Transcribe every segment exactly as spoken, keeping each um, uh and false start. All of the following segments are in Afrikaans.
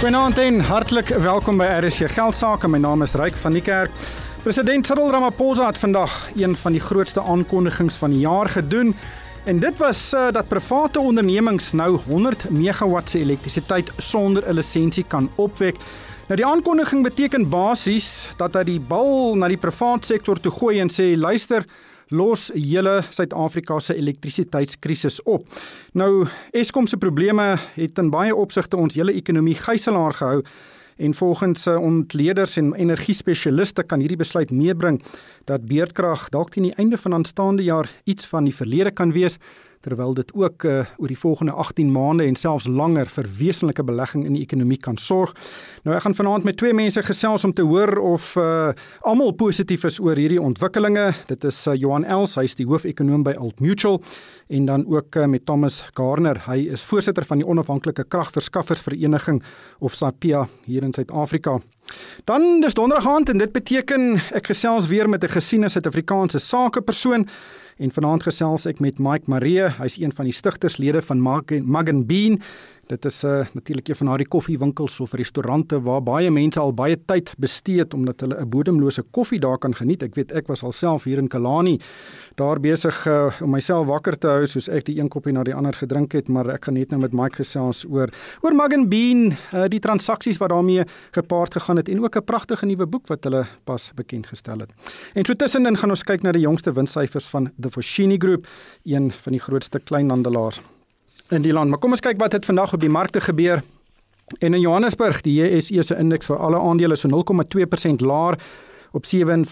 Goeienaand en hartlik welkom by R S J Geldsaake. My naam is Ryk van die Kerk. President Cyril Ramaphosa het vandag een van die grootste aankondigings van die jaar gedoen. En dit was uh, dat private ondernemings nou honderd megawatt se elektrisiteit sonder 'n lisensie kan opwek. Nou die aankondiging beteken basies dat hy die bal na die privaat sektor toe gooi en sê, luister, los hele Suid-Afrika se elektrisiteitskrisis op. Nou, Eskom se probleme het in baie opsigte ons hele ekonomie gijslaar gehou en volgens ontleeders en energiespesialiste kan hierdie besluit meebring dat beurtkrag dalk teen die einde van aanstaande jaar iets van die verlede kan wees, terwyl dit ook uh, oor die volgende agttien maande en selfs langer vir wesenlike belegging in die ekonomie kan sorg. Nou ek gaan vanaand met twee mense gesels om te hoor of uh, almal positief is oor hierdie ontwikkelinge. Dit is uh, Johan Els, hy is die hoof-ekonoom by Old Mutual, en dan ook uh, met Thomas Garner, hy is voorsitter van die onafhanklike kragverskaffersvereniging of SAPIA hier in Suid-Afrika. Dan dis donderdag aand en dit beteken ek gesels weer met 'n gesiene Suid-Afrikaanse sakepersoon. En vanaand gesels ek met Mike Maree, hy is een van die stigterslede van Mug and Bean. Dit is uh, natuurlik een van daardie koffiewinkels of restaurante waar baie mense al baie tyd besteed omdat hulle 'n bodemlose koffie daar kan geniet. Ek weet, ek was alself hier in Kalani daar besig uh, om myself wakker te hou soos ek die een koppie na die ander gedrink het, maar ek gaan net nou met Mike gesels oor oor Mug and Bean, uh, die transaksies wat daarmee gepaard gegaan het en ook 'n pragtige nuwe boek wat hulle pas bekend gestel het. En so tussenin gaan ons kyk na die jongste winssyfers van The Foschini Group, een van die grootste kleinhandelaars in die land. Maar kom ons kyk wat het vandag op die markte gebeur. En in Johannesburg, die J S E se indeks vir alle aandele so nul komma twee persent laer op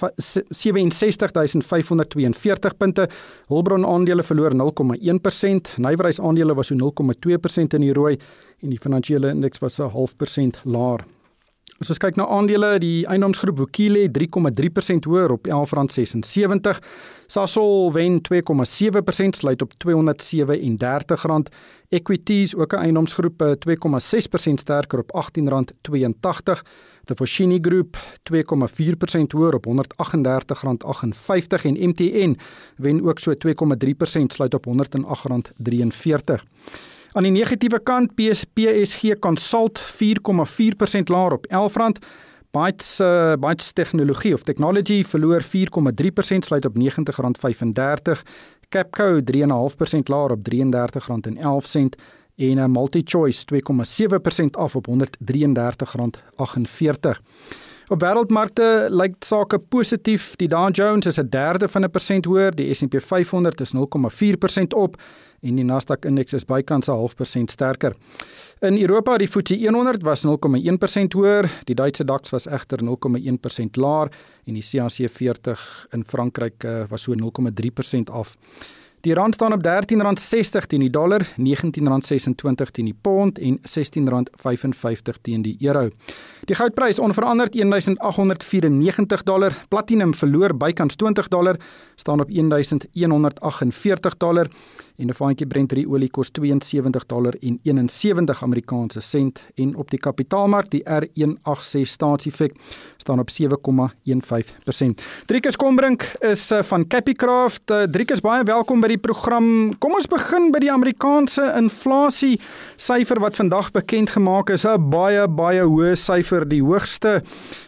sewe en sestig duisend vyf honderd twee en veertig punte. Hulbron aandele verloor nul komma een persent. Nywerhys aandele was so nul komma twee persent in die rooi en die finansiële indeks was 'n half persent laer. As ons kyk na aandele, die eiendomsgroep Vukile drie komma drie persent hoër op elf rand sesensewintig. Sasol wen twee komma sewe persent, sluit op tweehonderdsewe en dertig rand. Equities, ook 'n eiendomsgroep, twee komma ses persent sterker op agttien rand tweeëntagtig. The Foschini Group twee komma vier persent hoër op honderd agt en dertig rand agt en vyftig en M T N wen ook so twee komma drie persent, sluit op honderd agt rand drie en veertig. Aan die negatiewe kant, P S G Consult vier komma vier persent laer op elf rand. Bytes, uh, Bytes Technologie of Technology verloor vier komma drie persent, sluit op negentig rand vyf en dertig. Capco drie komma vyf persent laer op drie en dertig rand en elf sent. En uh, MultiChoice twee komma sewe persent af op honderd drie en dertig rand agt en veertig. Op wêreldmarkte lyk sake positief. Die Dow Jones is 'n derde van 'n persent hoër, die S en P vyf honderd is nul komma vier persent op en die Nasdaq-indeks is bykans 'n half persent sterker. In Europa, die F T S E honderd was nul komma een persent hoër, die Duitse DAX was egter nul komma een persent laer en die C A C veertig in Frankryk uh, was so nul komma drie persent af. Die rand staan op dertien rand sestig teen die dollar, negentien rand sesentwintig teen die pond en sestien rand vyf en vyftig teen die euro. Die goudprys onveranderd een duisend agt honderd vyf dollar, platinum verloor bykans twintig dollar, staan op een duisend een honderd agt en veertig dollar en 'n vaatjie Brent olie kos twee en sewentig dollar en eenensewentig Amerikaanse sent en op die kapitaalmark die R een agt ses staatseffek staan op sewe komma een vyf persent. Driekus Kombrink is van Capicraft. Driekus, baie welkom by die program. Kom ons begin by die Amerikaanse inflasie syfer wat vandag bekend gemaak is. 'n Baie baie hoë syfer, die hoogste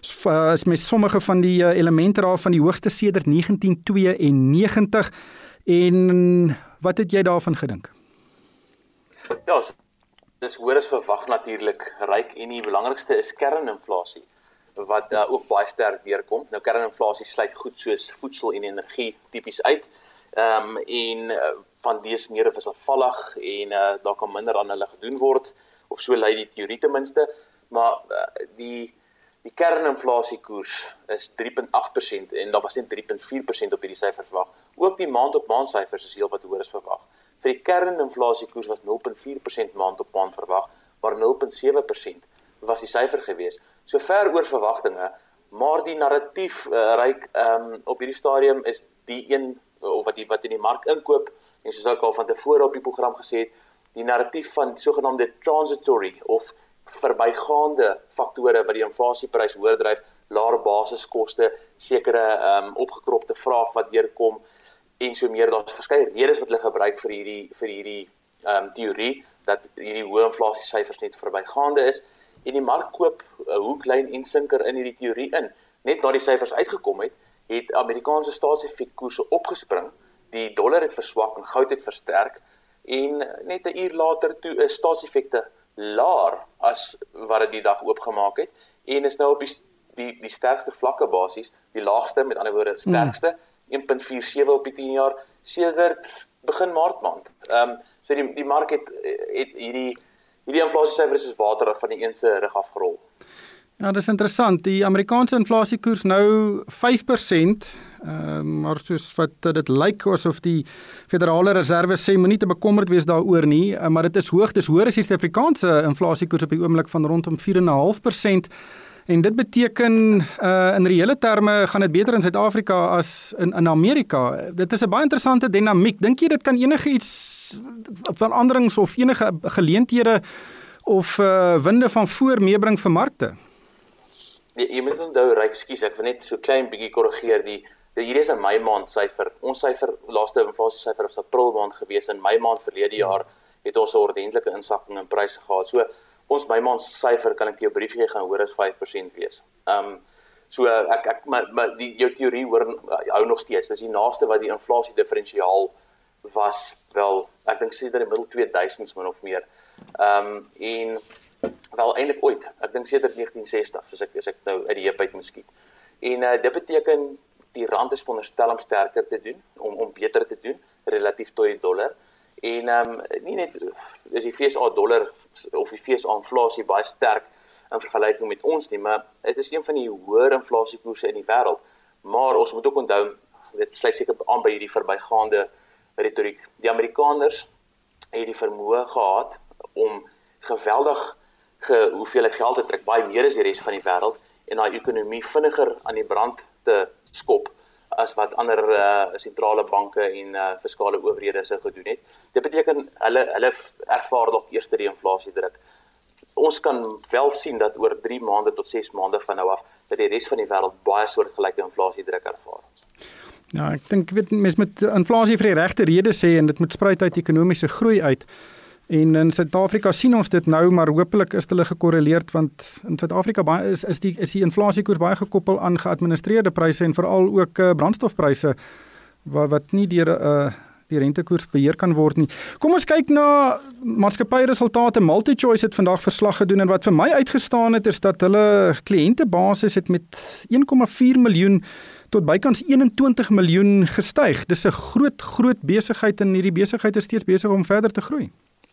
is met sommige van die elemente daar van die hoogste sedert negentien tweeënnegentig. En wat het jy daarvan gedink? Ja, dis hoër as verwag natuurlik, Ryk, en die belangrikste is kerninflasie wat uh, ook baie sterk deurkom. Nou kerninflasie sluit goed soos voedsel en energie tipies uit. Ehm um, en uh, van lees meer wisselvallig en uh, daar kan minder aan hulle gedoen word, of so lei die teorie ten minste, maar uh, die die kerninflasiekoers is drie komma agt persent en daar was net drie komma vier persent op hierdie syfer verwag. Ook die maand op maand syfers is heel wat hoër as verwag. Vir die kerninflasiekoers was nul komma vier persent maand op maand verwag, maar nul komma sewe persent was die syfer gewees. So ver oor verwagtinge, maar die narratief uh, Ryk um, op hierdie stadium is die een of wat die wat in die mark inkoop, en soos ek al van tevore op die program gesê het, die narratief van die sogenaamde transitory of verbygaande faktore wat die inflasieprys hoër dryf, laer basiskoste, sekere um, opgekropte vraag wat deurkom en so meer. Daar's verskeie redes wat hulle gebruik vir hierdie vir hierdie um, teorie dat hierdie hoë inflasiesyfers net verbygaande is. en die mark koop 'n hoek, lyn en sinker in hierdie teorie in. Net na die syfers uitgekom het, het Amerikaanse staatsefektkoerse opgespring, die dollar het verswak en goud het versterk, en net 'n uur later toe is staatsefekte laer as wat dit die dag oopgemaak het, en is nou op die, die, die sterkste vlakke basies, die laagste, met ander woorde sterkste, een komma vyf sewe op die tien jaar, sedert begin Maart maand. Um, so die, die mark het, het hierdie, hierdie inflasiesyfers is water van die een se rug afgerol. Ja, dis interessant. Die Amerikaanse inflasiekoers nou vyf persent, uh, maar soos wat dit lyk asof die Federale Reserve sê, moenie te bekommerd wees daaroor nie, uh, maar dit is hoog, dis hoër as die Suid-Afrikaanse inflasiekoers op die oomblik van rondom vier komma vyf persent. En dit beteken, uh, in reële terme, gaan dit beter in Suid-Afrika as in, in Amerika. Dit is 'n baie interessante dinamiek. Dink jy dit kan enige iets, veranderings of enige geleenthede of uh, winde van voor meebring vir markte? Jy, jy moet onthou, Ryk, skus, ek wil net so klein bietjie korrigeer, die, die hier is 'n Mei maand syfer. Ons syfer, laaste inflasiesyfer was April maand gewees, in Mei maand verlede jaar het ons 'n ordentlike insakking in pryse gehad. So, ons Mei maand syfer kan ek jou brief gee gaan hoor is vyf persent wees. Um, so ek ek maar, maar die jou teorie hoor hou nog steeds. Dis die naaste wat die inflasie diferensiaal was wel, ek dink sedert die middel twee duisends min of meer. Um, en wel eintlik ooit. Ek dink sedert negentien sestig, as ek as ek nou uit die heup uit moet skiet. En uh, dit beteken die rand is veronderstel om sterker te doen, om om beter te doen relatief tot die dollar. En um, nie net is die V S A dollar of die V S A inflasie baie sterk in vergelyking met ons nie, maar dit is een van die hoër inflasiekoerse in die wêreld. Maar ons moet ook onthou, dit sluit seker aan by hierdie verbygaande retoriek. Die Amerikaners het die vermoë gehad om geweldig ge, hoeveelheid geld te trek, baie meer as die res van die wêreld, en daai ekonomie vinniger aan die brand te skop as wat ander uh, sentrale banke en uh, fiskale owerhede sou gedoen het. Dit beteken hulle hulle ervaar dalk eers die inflasiedruk. Ons kan wel sien dat oor drie maande tot ses maande van nou af dat die res van die wêreld baie soortgelyke inflasiedruk ervaar. Ja, ek dink weet mens moet inflasie vir die regte rede sê en dit moet spruit uit ekonomiese groei uit. En in Suid-Afrika sien ons dit nou, maar hopelik is hulle gekorreleerd, want in Suid-Afrika is, is die, is die inflasiekoers baie gekoppel aan geadministreerde pryse en veral ook uh, brandstofpryse, wat, wat nie deur uh, die rentekoers beheer kan word nie. Kom ons kyk na maatskappyresultate. MultiChoice het vandag verslag gedoen, en wat vir my uitgestaan het, is dat hulle kliëntebasis het met een komma vier miljoen tot bykans eenentwintig miljoen gestyg. Dis 'n groot, groot besigheid, en hierdie besigheid is steeds besig om verder te groei.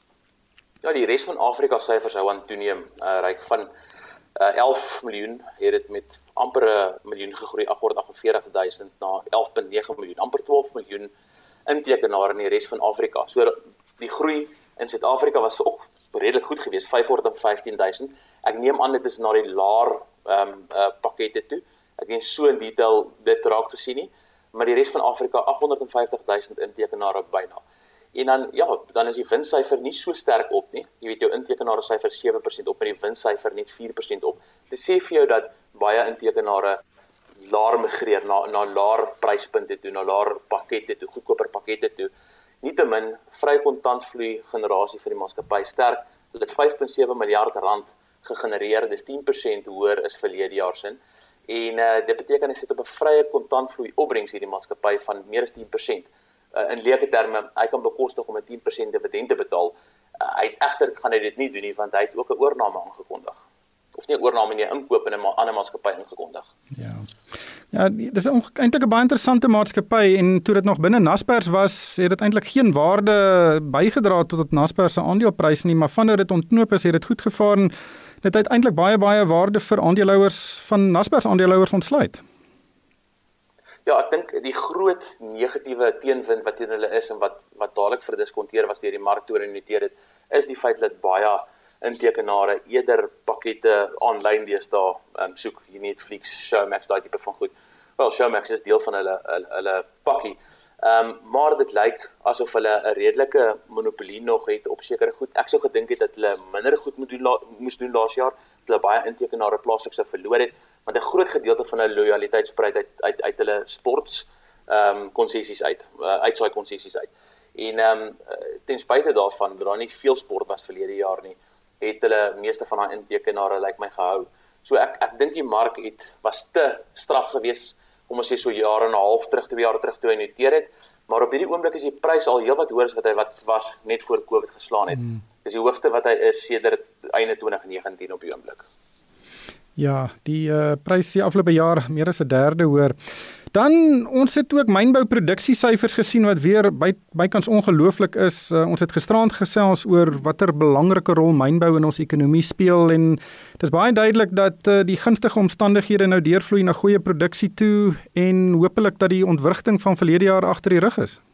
Ja, die res van Afrika syfers hou aan toeneem, uh, ryk van uh, elf miljoen, het dit met amper 'n miljoen gegroei, agthonderdagveertig duisend na elf komma nege miljoen, amper twaalf miljoen intekenaar in die res van Afrika. So die groei in Suid-Afrika was ook redelik goed geweest, vyfhonderdvyftien duisend. Ek neem aan dit is na die laer um, uh, pakkette toe. Ek het so in detail dit raak gesien nie, maar die res van Afrika agthonderdvyftig duisend intekenare byna. En dan ja, dan is die winssyfer nie so sterk op nie. Jy weet jou intekenare syfer sewe persent op, maar die winssyfer net vier persent op. Dit sê vir jou dat baie intekenare laer migreer na na laer pryspunte toe, na laer pakkette toe, goedkoper pakkette toe. Nietemin vry kontantvloei generasie vir die maatskappy sterk. Hulle het vyf komma sewe miljard rand gegenereer, dis tien persent hoër as verlede jaar sin. En uh, dit beteken hy sit op 'n vrye kontantvloei opbrengs hierdie maatskappy van meer as tien persent. Uh, in leuke terme, hy kan bekostig om 'n tien persent dividend te betaal. Uh, hy het egter gaan hy dit nie doen nie, want hy het ook 'n oorname aangekondig. Of nie 'n oorname nie, 'n inkoop in 'n ma ander maatskappy aangekondig. Ja. Ja, dis eintlik 'n baie interessante maatskappy, en toe dit nog binne Naspers was, het dit eintlik geen waarde bygedra tot tot Naspers se aandeleprys nie, maar vandat dit ontknoop is, het dit goed gevaar, en dit het eintlik baie baie waarde vir aandeelhouers van Naspers aandeelhouers ontsluit. Ja, ek dink die groot negatiewe teenwind wat teen hulle is en wat wat dadelik verdiskonteer was deur die mark toe genoteer het, is die feit dat baie intekenare eerder pakkette aanlyn deesdae um, soek, Netflix, Showmax, daai tipe van goed. Wel, Showmax is deel van hulle hulle, hulle pakkie. Um, maar dit lyk asof hulle 'n redelike monopolie nog het op sekere goed. Ek sou gedink het dat hulle minder goed moet doen la, moes doen laas jaar, dat hulle baie intekenare plaaslik sou verloor het, want 'n groot gedeelte van hulle loyaliteit spruit uit uit uit hulle sports ehm um, konsessies uit, uh, uitsaai konsessies uit. En ehm um, ten spyte daarvan dat daar nie veel sport was verlede jaar nie, het hulle meeste van daai intekenare lyk my gehou. So ek ek dink die mark het was te straf geweest om ons sê so jaar en 'n half terug, twee jaar terug toe hy noteer het, maar op hierdie oomblik is die prys al heelwat hoër as wat hy wat was net voor Covid geslaan het. Mm. Dis die hoogste wat hy is sedert einde twintig negentien op die oomblik. Ja, die uh, prys die afgelope jaar meer as 'n derde hoër. Dan, ons het ook mynbouproduksiesyfers gesien wat weer by, bykans ongelooflik is. Uh, ons het gisterand gesels oor watter belangrike rol mynbou in ons ekonomie speel en dit is baie duidelik dat uh, die gunstige omstandighede nou deurvloei na goeie produksie toe en hopelik dat die ontwrigting van verlede jaar agter die rug is.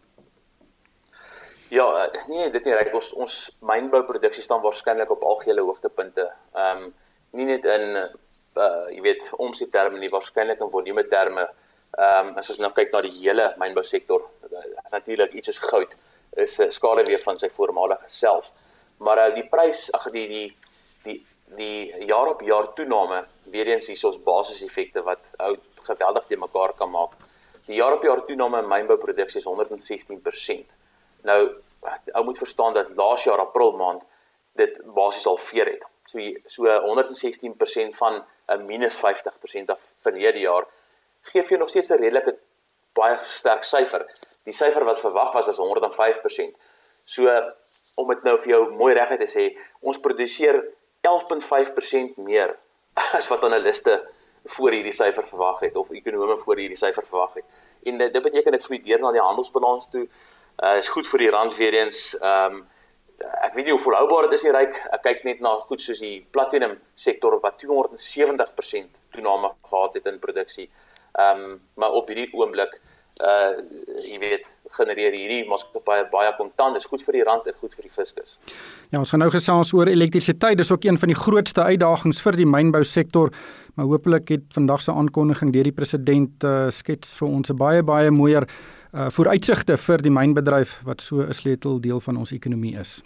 Ja, nee, dit nie reg. Ons ons mynbouproduksie staan waarskynlik op algehele hoogtepunte. Ehm um, nie net in uh jy weet omsetterme nie, waarskynlik in volume terme. Ehm um, as ons nou kyk na die hele mynbousektor, uh, natuurlik iets is goud, is 'n uh, skade weer van sy voormalige self. Maar uh, die prys, ag die die die die jaar op jaar toename, weer eens hier ons basiseffekte wat ou geweldig te mekaar kan maak. Die jaar op jaar toename in mynbouproduksie is honderd en sestien persent. Nou, ou moet verstaan dat laas jaar April maand dit basies al veer het. So so honderd en sestien persent van 'n minus vyftig persent af verlede jaar gee vir jou nog steeds 'n redelike baie sterk syfer. Die syfer wat verwag was is honderd en vyf persent. So om dit nou vir jou mooi reguit te sê, ons produseer elf komma vyf persent meer as wat analiste voor hierdie syfer verwag het of ekonome voor hierdie syfer verwag het. En dit, dit beteken dit vloei deur na die handelsbalans toe. Uh, is goed vir die rand weer eens. Um, ek weet nie hoe volhoubaar dit is nie, Ryk. Ek kyk net na goed soos die platinum sektor wat tweehonderd en sewentig persent toename gehad het in produksie. Um, maar op hierdie oomblik, uh, jy weet, genereer hierdie maatskappye baie kontant. Dis goed vir die rand en goed vir die fiskus. Ja, ons gaan nou gesels oor elektrisiteit. Dis ook een van die grootste uitdagings vir die mynbousektor. Maar hopelik het vandag se aankondiging deur die president uh, skets vir ons 'n baie baie mooier Uh, vooruitsigte vir die mynbedryf wat so 'n sleuteldeel van ons ekonomie is.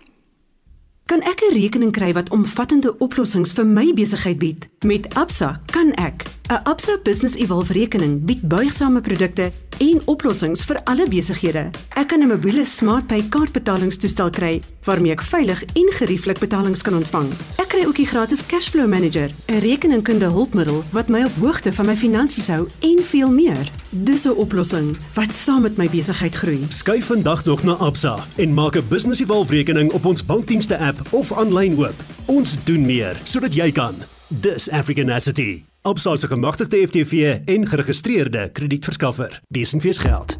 Kan ek 'n rekening kry wat omvattende oplossings vir my besigheid bied? Met Absa kan ek. 'n Absa Business Evolve rekening bied buigsame produkte en oplossings vir alle besighede. Ek kan 'n mobiele SmartPay kaartbetalingstoestel kry waarmee ek veilig en gerieflik betalings kan ontvang. Ek kry ook die gratis Cashflow Manager, 'n rekeningkundige hulpmiddel wat my op hoogte van my finansies hou en veel meer. Dis 'n oplossing wat saam met my besigheid groei. Skuif vandag nog na Absa en maak 'n Business Evolve rekening op ons bankdienste app of aanlyn oop. Ons doen meer sodat jy kan. Dis Africanacity. Absa is 'n gemagtigde F T V en geregistreerde kredietverskaffer. B S en V's geld.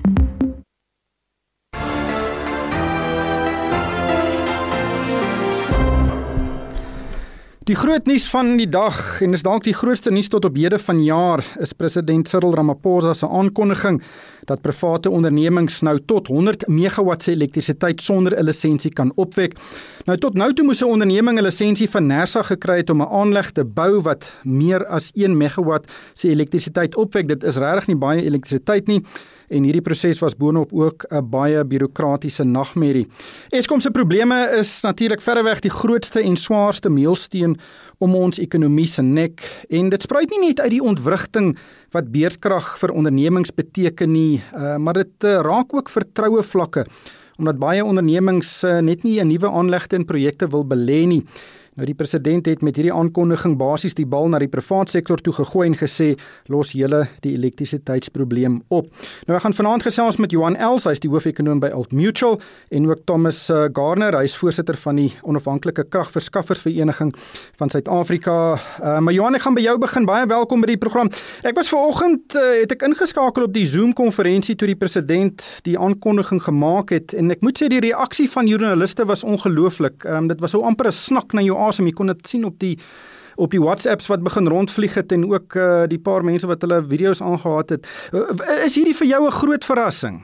Die groot nuus van die dag, en is dalk die grootste nuus tot op hede vanjaar, is president Cyril Ramaphosa se aankondiging dat private ondernemings nou tot honderd megawatt se elektrisiteit sonder 'n lisensie kan opwek. Nou tot nou toe moes 'n onderneming 'n lisensie van NERSA gekry het om 'n aanleg te bou wat meer as een megawatt se elektrisiteit opwek. Dit is regtig nie baie elektrisiteit nie. En hierdie proses was boonop ook 'n baie bureaukratiese nagmerrie. Eskom se probleme is natuurlik verreweg die grootste en swaarste meelsteen om ons ekonomie se nek. En dit spruit nie net uit die ontwrigting wat beerdkrag vir ondernemings beteken nie, uh, maar dit uh, raak ook vertroue vlakke, omdat baie ondernemings uh, net nie 'n nuwe aanlegte en projekte wil belê nie. Nou die president het met hierdie aankondiging basies die bal na die privaat sektor toe gegooi en gesê, los julle die elektrisiteitsprobleem op. Nou ek gaan vanaand gesels met Johan Els, hy is die hoofekonoom by Old Mutual, en ook Thomas uh, Garner, hy is voorsitter van die onafhanklike kragverskaffersvereniging van Suid-Afrika. Uh, maar Johan, ek gaan by jou begin. Baie welkom by die program. Ek was vanoggend uh, het ek ingeskakel op die Zoom-konferensie toe die president die aankondiging gemaak het, en ek moet sê die reaksie van joernaliste was ongelooflik. Um, dit was so amper 'n snak na jou asem. Jy kon dit sien op die op die WhatsApps wat begin rondvlieg het en ook uh, die paar mense wat hulle video's aangehaat het. Uh, is hierdie vir jou 'n groot verrassing?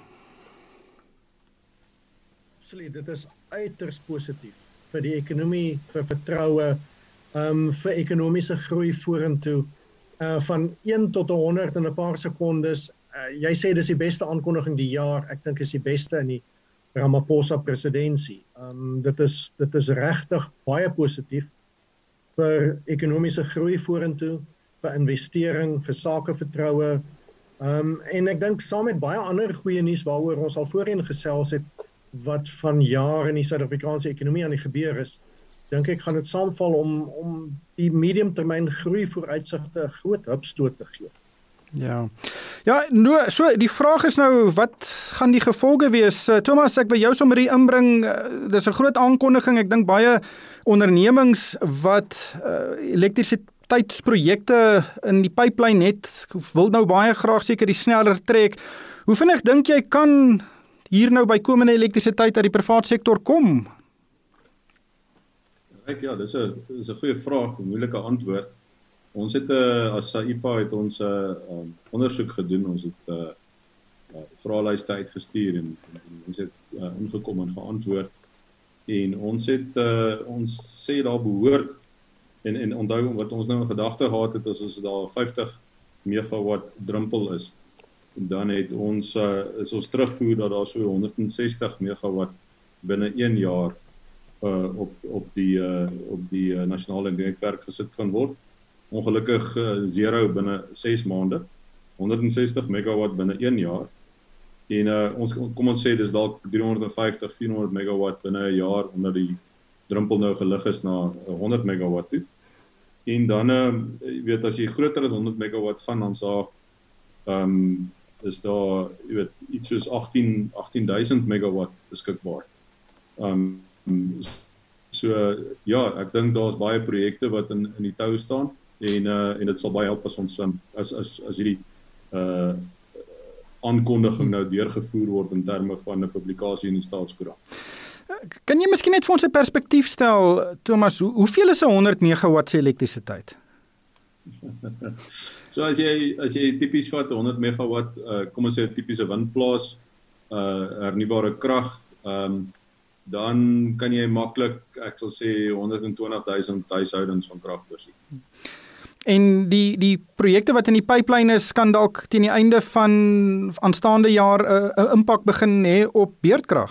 Absoluut, dit is uiters positief vir die ekonomie, vir vertroue, um, vir ekonomiese groei vorentoe. Uh, van een tot honderd in 'n paar sekondes. Uh, jy sê dis die beste aankondiging die jaar. Ek dink is die beste in die Ramaphosa presidentsie. Um, dit is dit is regtig baie positief vir ekonomiese groei vorentoe, vir investering, vir sakevertroue. Um, en ek dink saam met baie ander goeie nuus waaroor ons al voorheen gesels het, wat van jare in die Suid-Afrikaanse ekonomie aan die gebeur is, dink ek gaan dit saamval om om die mediumtermyn groei vooruitsigte 'n groot hupstoot te gee. Ja. Ja, nou so die vraag is nou wat gaan die gevolge wees? Uh, Thomas, ek wil jou sommer hier inbring. Uh, dis 'n groot aankondiging. Ek dink baie ondernemings wat uh, elektrisiteitsprojekte in die pipeline het, wil nou baie graag seker die sneller trek. Hoe vinnig dink jy kan hier nou bykomende elektrisiteit uit die private sektor kom? Ek ja, dis 'n dis 'n goeie vraag, 'n moeilike antwoord. Ons het uh, as SAIPA het ons 'n uh, um, ondersoek gedoen. Ons het 'n uh, uh, vraelyste uitgestuur en, en ons het uh, ingekom en geantwoord. En ons het uh, ons sê daar behoort en en onthou wat ons nou in gedagte gehad het is as daar vyftig megawatt drempel is. En dan het ons uh, is ons terugvoer dat daar so honderdsestig megawatt binne een jaar uh, op op die uh, op die uh, nasionale netwerk gesit kan word. Ongelukkig uh, zero binne ses maande, honderdsestig megawatt binne een jaar. En uh, ons kom ons sê dis dalk driehonderdvyftig, vierhonderd megawatt binne 'n jaar omdat die drempel nou gelig is na honderd megawatt toe. En dan uh, jy weet as jy groter as honderd megawatt gaan dan sal ehm um, is daar jy weet iets soos agtien duisend megawatt beskikbaar. Ehm um, so uh, ja, ek dink daar's baie projekte wat in in die tou staan en uh, en dit sal baie help as ons um, as as as hierdie uh aankondiging nou deurgevoer word in terme van 'n publikasie in die Staatskoerant. Kan jy miskien net vir ons 'n perspektief stel, Thomas, hoe, hoeveel is 'n honderd megawatt se elektrisiteit? So as jy as jy tipies vat honderd megawatt, uh, kom ons sê 'n tipiese windplaas, uh hernubare krag, ehm um, dan kan jy maklik, ek sal sê honderdtwintig duisend huishoudings van krag voorsien. En die die projekte wat in die pipeline is, kan dalk teen die einde van aanstaande jaar 'n uh, impak begin hê op beurtkrag.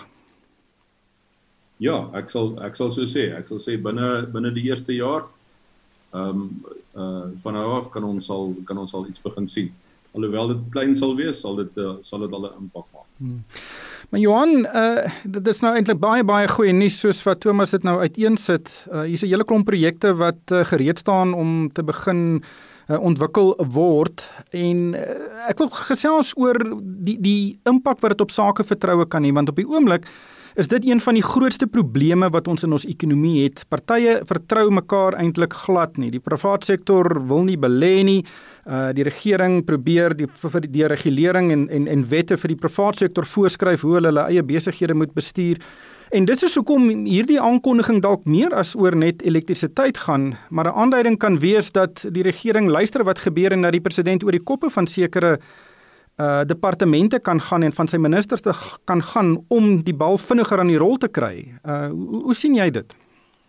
Ja, ek sal ek sal so sê, ek sal sê binne binne die eerste jaar ehm um, uh van nou af kan ons al kan ons al iets begin sien. Alhoewel dit klein sal wees, sal dit uh, sal dit al 'n impak maak. Hmm. Maar Johan, uh, dit is nou eintlik baie baie goeie nuus soos wat Thomas dit nou uiteensit. Uh, hier's 'n hele klomp projekte wat uh, gereed staan om te begin uh, ontwikkel word en uh, ek wil gesels oor die die impak wat dit op sakevertroue kan hê, want op die oomblik is dit een van die grootste probleme wat ons in ons ekonomie het. Partye vertrou mekaar eintlik glad nie. Die private sektor wil nie belê nie. Uh, die regering probeer die vir die regulering en en en wette vir die private sektor voorskryf hoe hulle hulle eie besighede moet bestuur. En dit is hoekom hierdie aankondiging dalk meer as oor net elektrisiteit gaan, maar 'n aanduiding kan wees dat die regering luister wat gebeur en dat die president oor die koppe van sekere uh departemente kan gaan en van sy ministers te kan gaan om die bal vinniger aan die rol te kry. Uh hoe, hoe sien jy dit?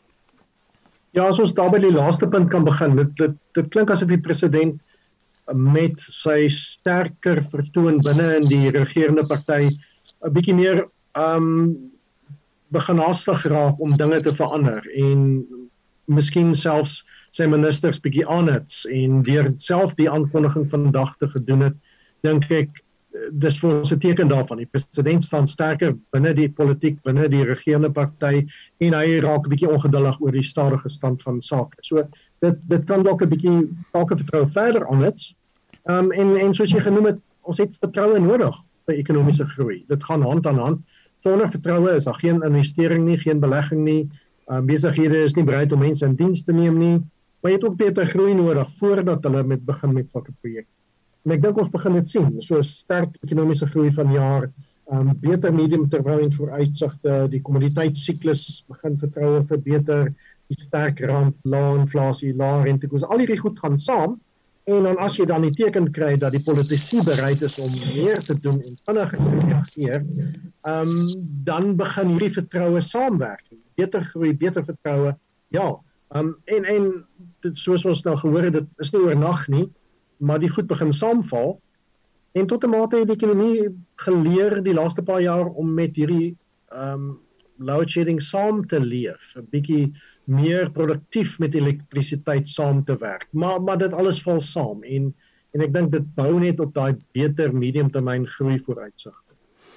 Ja, as ons daar by die laaste punt kan begin. Dit dit, dit klink asof die president met sy sterker vertoon binne in die regerende party 'n bietjie meer um begin haastig raak om dinge te verander en miskien selfs sy ministers bietjie aanhits en deur self die aankondiging vandag te gedoen het, dink ek dis vir ons 'n teken daarvan. Die president staan sterker binne die politiek, binne die regerende party en hy raak 'n bietjie ongeduldig oor die stadige stand van sake. So dit dit kan dalk 'n bietjie sakevertroue verder aanhits. Um, en en soos jy genoem het, ons het vertroue nodig vir ekonomiese groei. Dit gaan hand aan hand. Sonder vertroue is daar geen investering nie, geen belegging nie. Um, besighede is nie bereid om mense in diens te neem nie. Maar jy het ook beter groei nodig voordat hulle met begin met sulke projekte. En ek dink ons begin dit sien. So 'n sterk ekonomiese groei van jaar, um, beter mediumtermyn vooruitsigte, die kommoditeitssiklus begin vertroue verbeter, die sterk rand, lae inflasie, lae rentekoers, al hierdie goed gaan saam. En dan as jy dan die teken kry dat die politici bereid is om meer te doen en vinniger te reageer, um, dan begin hierdie vertroue saamwerking. Beter groei, beter vertroue. Ja, um, en en dit, soos ons nou gehoor het, dit is nie oornag nie, maar die goed begin saamval. En tot 'n mate het die ekonomie geleer die laaste paar jaar om met hierdie um, load shedding saam te leef, 'n bietjie meer produktief met elektrisiteit saam te werk. Maar maar dit alles val saam en en ek dink dit bou net op daai beter mediumtermyn groei vooruitsigte.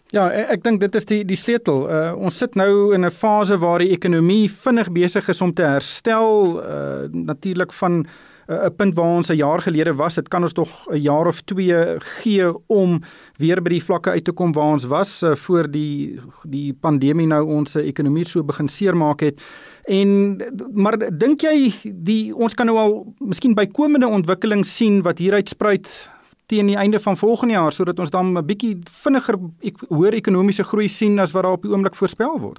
Ja, ek dink dit is die die sleutel. Uh, ons sit nou in 'n fase waar die ekonomie vinnig besig is om te herstel, uh, natuurlik van 'n uh, punt waar ons 'n jaar gelede was. Dit kan ons tog 'n jaar of twee gee om weer by die vlakke uit te kom waar ons was uh, voor die die pandemie nou ons ekonomie so begin seermaak het. En maar dink jy die ons kan nou al miskien bykomende ontwikkelings sien wat hieruit spruit teen die einde van volgende jaar, sodat ons dan 'n bietjie vinniger ek, hoër ekonomiese groei sien as wat daar op die oomblik voorspel word?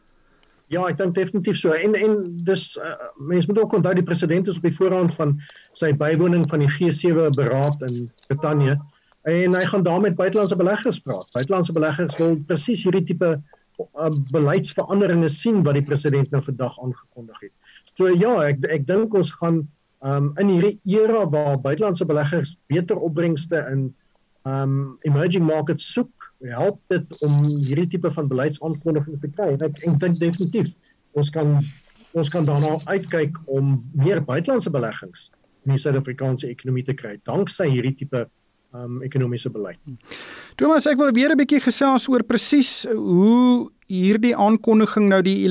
Ja, ek dink definitief so. En en dis uh, mense moet ook onthou die president is op die voorhand van sy bywoning van die G sewe beraad in Brittanje en hy gaan daar met buitelandse beleggers praat. Buitelandse beleggers wil presies hierdie tipe uh, beleidsveranderinge sien wat die president nou vandag aangekondig het. So ja, ek ek dink ons gaan Um, in hierdie era waar buitelandse beleggers beter opbrengste in um, emerging markets soek, help dit om hierdie tipe van beleidsaankondigings te kry. En ek, ek dink definitief, ons kan, ons kan daarna uitkyk om meer buitelandse beleggings in die Suid-Afrikaanse ekonomie te kry, danksy hierdie tipe um, ekonomiese beleid. Thomas, ek wil weer 'n bietjie gesels oor presies hoe hierdie aankondiging nou die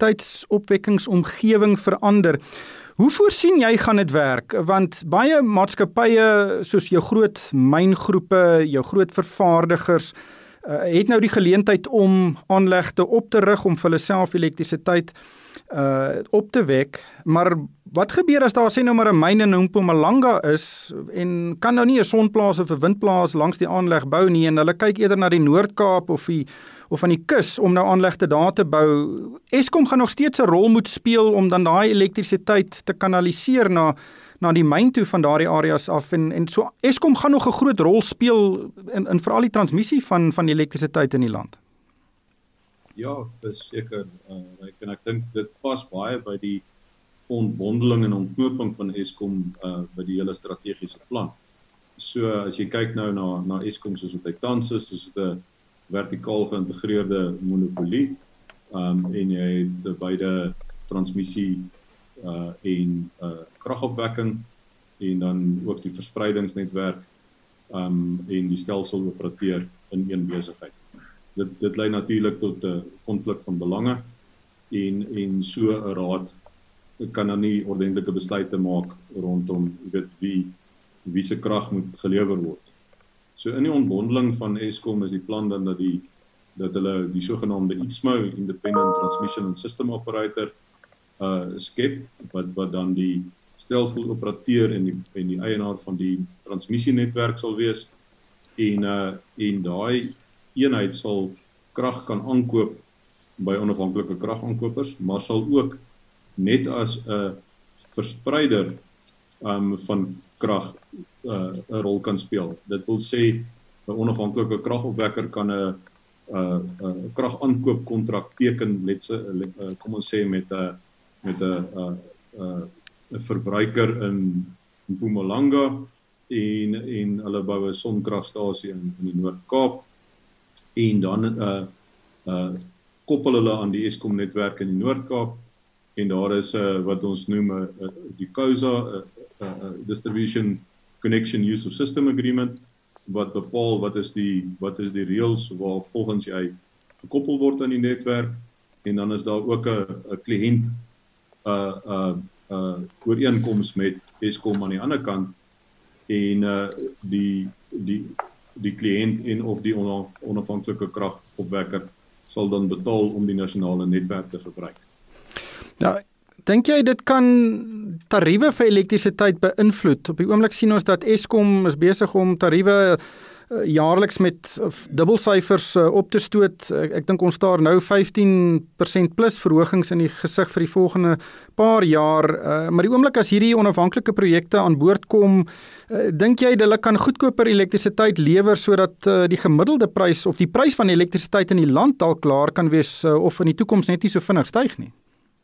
elektrisiteitsopwekkingsomgewing verander. Hoe voorsien jy gaan dit werk? Want baie maatskappye soos jou groot myngroepe, jou groot vervaardigers, uh, het nou die geleentheid om aanlegte op te rig om vir hulle self elektrisiteit uh, op te wek. Maar wat gebeur as daar sê nou maar 'n myn in Mpumalanga is en kan nou nie 'n sonplaas of 'n windplaas langs die aanleg bou nie en hulle kyk eerder na die Noord-Kaap of die of aan die kus om nou aanlegte daar te bou. Eskom gaan nog steeds 'n rol moet speel om dan daai elektrisiteit te kanaliseer na na die myn toe van daardie areas af en en so Eskom gaan nog 'n groot rol speel in in veral die transmissie van van elektrisiteit in die land. Ja, verseker. Uh, ek en ek dink dit pas baie by die ontbondeling en ontknoping van Eskom uh, by die hele strategiese plan. So as jy kyk nou na na Eskom soos wat hy tans is, soos dit 'n vertikaal geïntegreerde monopolie, um, en jy het beide transmissie uh, en uh, kragopwekking en dan ook die verspreidingsnetwerk um, en die stelseloperateur in een besigheid. Dit, dit lei natuurlik tot 'n konflik van belange en, en so 'n raad kan dan nie ordentlike besluite maak rondom weet wie, wie se krag moet gelewer word. So in die ontbondeling van Eskom is die plan dan dat die dat hulle die sogenaamde I T S M O, Independent Transmission and System Operator, uh, skep, wat, wat dan die stelseloperateur en die, en die eienaar van die transmissienetwerk sal wees, en, uh, en daai eenheid sal krag kan aankoop by onafhanklike kragaankopers, maar sal ook net as 'n uh, verspreider um, van krag 'n uh, rol kan speel. Dit wil sê 'n onafhanklike kragopwekker kan 'n uh, uh, kragaankoopkontrak teken, let's uh, kom ons sê met 'n uh, met 'n 'n uh, uh, 'n verbruiker in Mpumalanga en en hulle bou 'n sonkragstasie in, in die Noord-Kaap en dan uh, uh, koppel hulle aan die Eskom netwerk in die Noord-Kaap en daar is uh, wat ons noem uh, die C O S A uh, uh, Distribution Connection Use of System Agreement wat bepaal wat is die wat is die reëls waar volgens jy gekoppel word aan die netwerk en dan is daar ook 'n 'n kliënt uh uh uh ooreenkoms met Eskom aan die ander kant en uh die die die kliënt en of die onafhanklike kragopwekker sal dan betaal om die nasionale netwerk te gebruik. Nou, dink jy dit kan tariewe vir elektrisiteit beïnvloed? Op die oomblik sien ons dat Eskom is besig om tariewe uh, jaarliks met uh, dubbelsyfers uh, op te stoot. Ek, ek dink ons staar nou vyftien persent plus verhogings in die gesig vir die volgende paar jaar. Uh, maar die oomblik as hierdie onafhanklike projekte aan boord kom, uh, dink jy hulle kan goedkoper elektrisiteit lewer sodat uh, die gemiddelde prys of die prys van elektrisiteit in die land al klaar kan wees uh, of in die toekoms net nie so vinnig styg nie?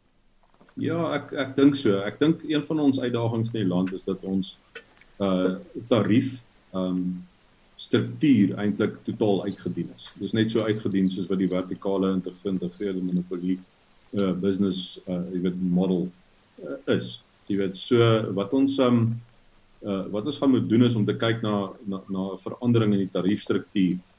Ja, ek ek dink so. Ek dink een van ons uitdagings in die land is dat ons uh tarief um struktuur eintlik totaal uitgedien is. Dis net so uitgedien soos wat die vertikale geïntegreerde monopolie uh business uh jy weet model uh, is. Jy weet so wat ons um uh wat ons gaan moet doen is om te kyk na na na 'n verandering in die tariefstruktuur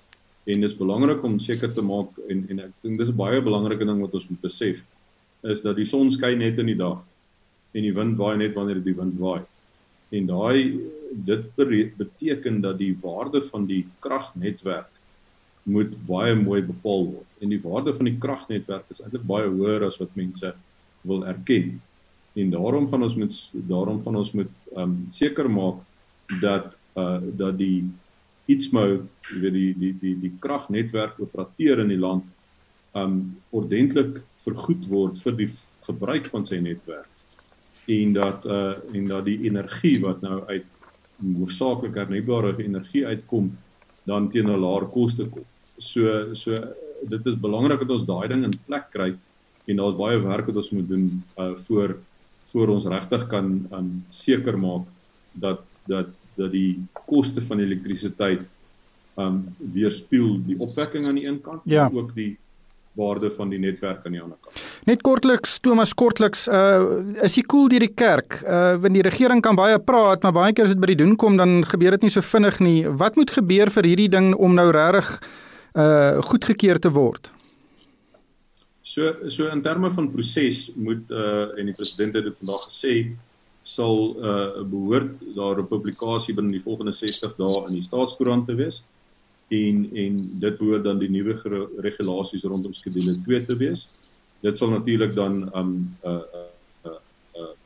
En dit is belangrik om seker te maak en en ek dink dis 'n baie belangrike ding wat ons moet besef is dat die son skyn net in die dag en die wind waai net wanneer die wind waai. En daai dit beteken dat die waarde van die kragnetwerk moet baie mooi bepaal word. En die waarde van die kragnetwerk is eintlik baie hoër as wat mense wil erken. En daarom gaan ons met daarom gaan ons moet um, seker maak dat uh, dat die Itsmo, jy weet die die die die kragnetwerk operateur in die land um ordentlik vergoed word vir die gebruik van sy netwerk. En dat uh en dat die energie wat nou uit hoofsaaklik hernubare energie uitkom, dan teen 'n laer koste kom. So so dit is belangrik dat ons daai ding in plek kry en daar's baie werk wat ons moet doen uh voor voor ons regtig kan um seker maak dat dat dat die koste van elektrisiteit um weerspieël die opwekking aan die een kant ja. en ook die waarde van die netwerk aan die ander kant. Net kortliks, Thomas, kortliks, uh, is die koel deur die kerk? Uh, want die regering kan baie praat, maar baie keer as dit by die doen kom, dan gebeur dit nie so vinnig nie. Wat moet gebeur vir hierdie ding om nou regtig uh, goedgekeur te word? So so in terme van proses moet uh, en die president het dit vandag gesê, sal uh, behoort daar 'n publikasie binne die volgende sestig dae in die Staatskoerant te wees. En en dit behoort dan die nuwe regulasies rondom skedule twee te wees. Dit sal natuurlik dan um uh, uh, uh, uh,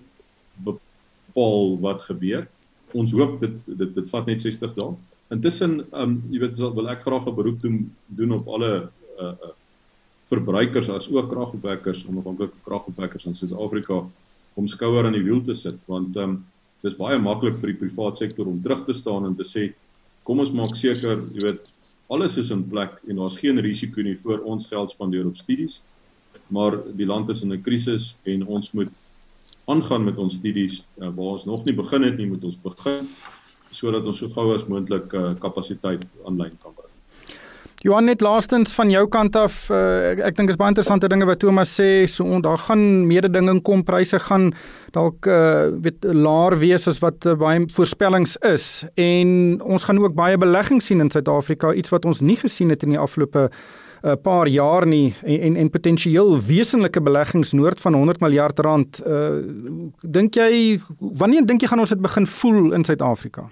bepaal wat gebeur. Ons hoop dit dit dit vat net sestig dae. Intussen um jy weet wil ek graag 'n beroep doen doen op alle uh, uh, verbruikers as ook kragopwekkers, onafhanklike kragopwekkers in Suid-Afrika om skouer aan die wiel te sit, want um dit is baie maklik vir die privaat sektor om terug te staan en te sê kom ons maak seker, jy weet, alles is in plek en daar's geen risiko nie voor ons geld spandeer op studies, maar die land is in 'n krisis en ons moet aangaan met ons studies uh, waar ons nog nie begin het nie, moet ons begin sodat ons so gou as moontlik uh, kapasiteit aanlyn kan bring. Johan, net laastens van jou kant af, uh, ek, ek dink is baie interessante dinge wat Thomas sê, so daar gaan mededinging kom, pryse gaan dalk uh, weet laer wees as wat uh, baie voorspellings is, en ons gaan ook baie beleggings sien in Suid-Afrika, iets wat ons nie gesien het in die afgelope uh, paar jaar nie, en, en, en potensieel wesenlike beleggings noord van honderd miljard rand. Uh, dink jy, wanneer dink jy gaan ons dit begin voel in Suid-Afrika?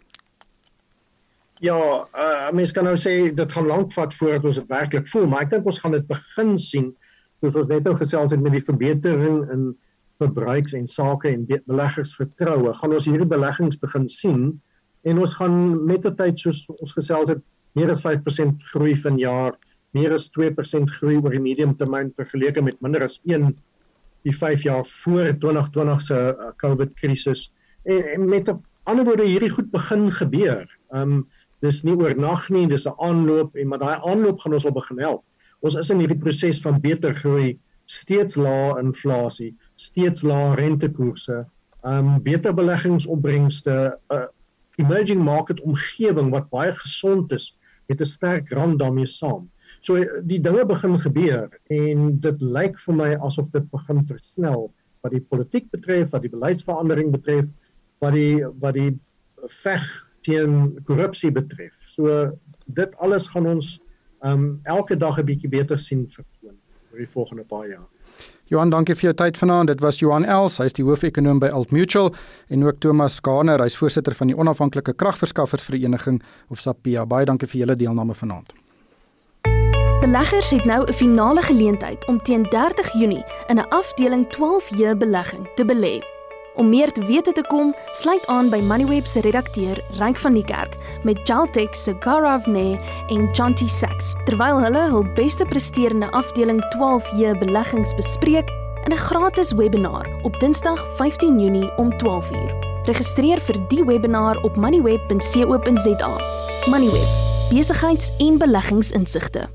Ja, uh, mens kan nou sê dit gaan lank vat voordat ons dit werklik voel, maar ek dink ons gaan dit begin sien, soos ons net nou gesels het met die verbetering in verbruiks en sake en beleggersvertroue, gaan ons hierdie beleggings begin sien, en ons gaan met die tyd, soos ons gesels het, meer as vyf persent groei vanjaar, meer as twee persent groei oor die medium termyn vergeleke met minder as een die vyf jaar voor twintig twintig se uh, COVID-krisis, en, en met 'n ander woorde hierdie goed begin gebeur. Um, Dis nie oornag nie, dis 'n aanloop, en maar daai aanloop gaan ons al begin help. Ons is in hierdie proses van beter groei, steeds lae inflasie, steeds lae rentekoerse, um, beter beleggingsopbrengste, 'n uh, emerging market omgewing wat baie gesond is, met 'n sterk rand daarmee saam. So die dinge begin gebeur, en dit lyk vir my asof dit begin versnel, wat die politiek betref, wat die beleidsverandering betref, wat die, wat die veg teen korrupsie betref. So dit alles gaan ons um, elke dag 'n bietjie beter sien vertoon oor die volgende paar jaar. Johan, dankie vir jou tyd vanaand. Dit was Johan Els, hy is die hoofekonoom by Alt Mutual, en ook Thomas Garner, hy is voorsitter van die Onafhanklike Kragverskaffersvereniging of SAPIA. Baie dankie vir julle deelname vanaand. Beleggers het nou 'n finale geleentheid om teen dertig Junie in 'n afdeling twaalf J belegging te belê. Om meer te wete te kom, sluit aan by Moneyweb se redakteur Ryk van Niekerk met Jaltek se Gaurav Ne en Chanti Sachs, terwyl hulle hul beste presterende afdeling twaalf J beleggings bespreek in 'n gratis webinar op Dinsdag vyftien Junie om twaalf uur. Registreer vir die webinar op moneyweb punt co punt za. Moneyweb, besigheids- en beleggingsinsigte.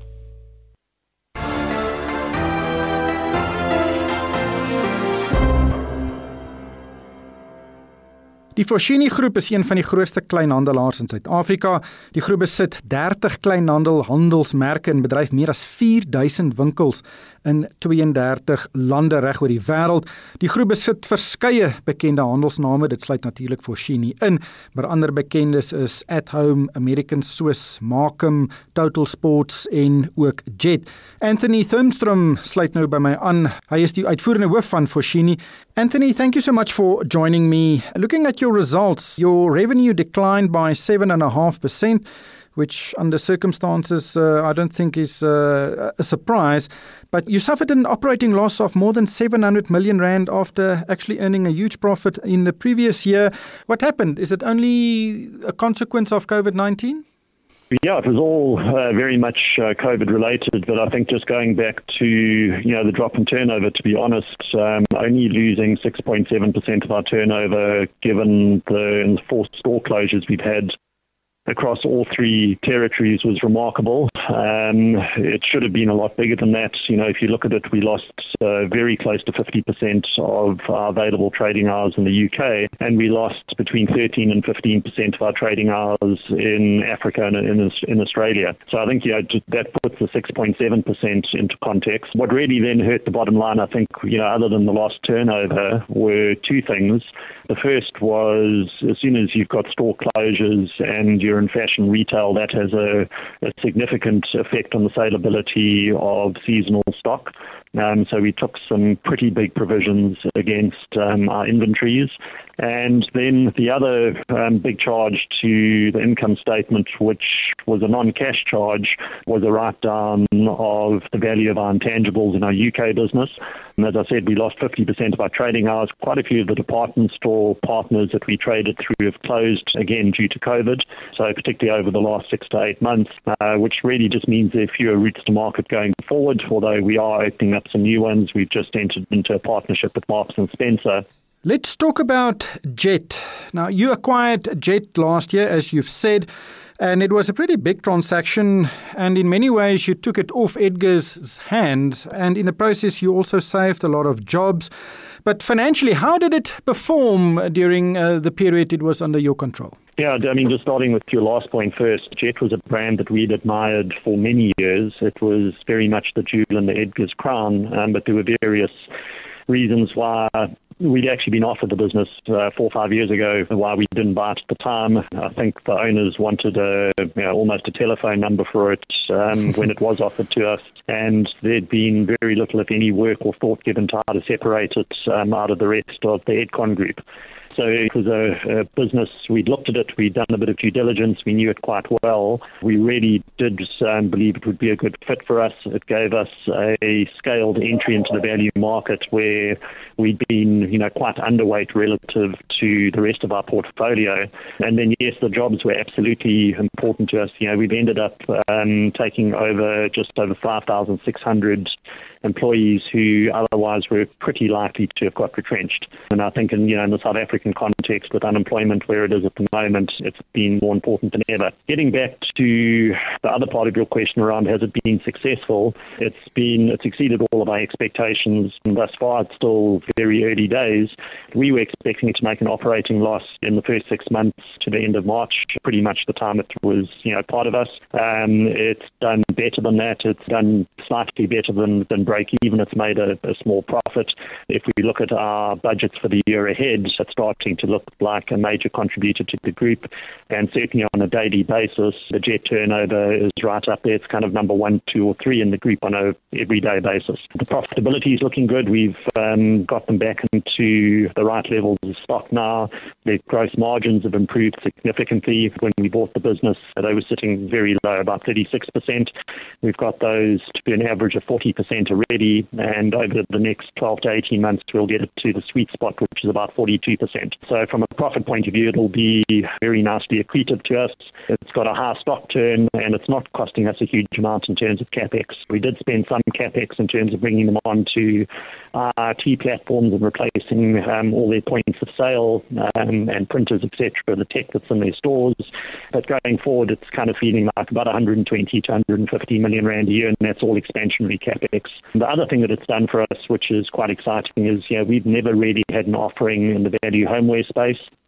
Die Foschini Groep is een van die grootste kleinhandelaars in Suid-Afrika. Die groep besit dertig kleinhandel-handelsmerke en bedryf meer as vier duisend winkels in twee en dertig lande reg oor die wêreld. Die groep besit verskeie bekende handelsname, dit sluit natuurlik Foschini in, maar ander bekendes is At Home, American Swiss, Markham, Total Sports en ook Jet. Anthony Thunstrom sluit nou by my aan. Hy is die uitvoerende hoof van Foschini. Anthony, thank you so much for joining me. Looking at your results, your revenue declined by seven point five percent, which under circumstances uh, I don't think is uh, a surprise. But you suffered an operating loss of more than seven hundred million rand after actually earning a huge profit in the previous year. What happened? Is it only a consequence of COVID nineteen? Yeah, it was all uh, very much uh, COVID related, but I think just going back to, you know, the drop in turnover, to be honest, um, only losing six point seven percent of our turnover given the enforced store closures we've had across all three territories was remarkable. Um, it should have been a lot bigger than that. You know, if you look at it, we lost uh, very close to fifty percent of our available trading hours in the U K, and we lost between thirteen and fifteen percent of our trading hours in Africa and in, in Australia. So I think, you know, that puts the six point seven percent into context. What really then hurt the bottom line, I think, you know, other than the lost turnover, were two things. The first was, as soon as you've got store closures and you're in fashion retail, that has a, a significant effect on the saleability of seasonal stock. Um, so we took some pretty big provisions against um, our inventories. And then the other um, big charge to the income statement, which was a non-cash charge, was a write-down of the value of our intangibles in our U K business. And as I said, we lost fifty percent of our trading hours. Quite a few of the department store partners that we traded through have closed again due to COVID. So particularly over the last six to eight months, uh, which really just means there are fewer routes to market going forward. Although we are opening up some new ones. We've just entered into a partnership with Marks and Spencer. Let's talk about Jet. Now, you acquired Jet last year, as you've said, and it was a pretty big transaction, and in many ways you took it off Edgar's hands, and in the process you also saved a lot of jobs. But financially, how did it perform during uh, the period it was under your control? Yeah, I mean, just starting with your last point first, Jet was a brand that we'd admired for many years. It was very much the jewel in the Edgar's crown, um, but there were various reasons why we'd actually been offered the business uh, four or five years ago, why we didn't buy it at the time. I think the owners wanted a, you know, almost a telephone number for it um, when it was offered to us, and there'd been very little, if any, work or thought given to how to separate it um, out of the rest of the Edcon group. So it was a, a business, we'd looked at it, we'd done a bit of due diligence, we knew it quite well. We really did um, believe it would be a good fit for us. It gave us a scaled entry into the value market where we'd been, you know, quite underweight relative to the rest of our portfolio. And then, yes, the jobs were absolutely important to us. You know, we've ended up um, taking over just over five thousand six hundred employees who otherwise were pretty likely to have got retrenched. And I think in, you know, in the South African context with unemployment where it is at the moment, it's been more important than ever. Getting back to the other part of your question around has it been successful, it's been, it's exceeded all of our expectations. And thus far, it's still very early days. We were expecting it to make an operating loss in the first six months to the end of March, pretty much the time it was, you know, part of us. Um, it's done better than that. It's done slightly better than, than break even. It's made a, a small profit. If we look at our budgets for the year ahead, it's starting to look like a major contributor to the group. And certainly on a daily basis, the Jet turnover is right up there. It's kind of number one, two or three in the group on a everyday basis. The profitability is looking good. We've um, got them back into the right levels of stock now. Their gross margins have improved significantly. When we bought the business, they were sitting very low, about thirty-six percent. We've got those to an average of forty percent already, and over the next twelve to eighteen months, we'll get it to the sweet spot, which is about forty-two percent. So from a profit point of view, it'll be very nicely accretive to us. It's got a high stock turn, and it's not costing us a huge amount in terms of CapEx. We did spend some CapEx in terms of bringing them onto our I T platforms and replacing um, all their points of sale um, and printers, et cetera, the tech that's in their stores. But going forward, it's kind of feeling like about one hundred twenty to one hundred fifty million rand a year, and that's all expansionary CapEx. The other thing that it's done for us, which is quite exciting, is, you know, we've never really had an offering in the value homeware space.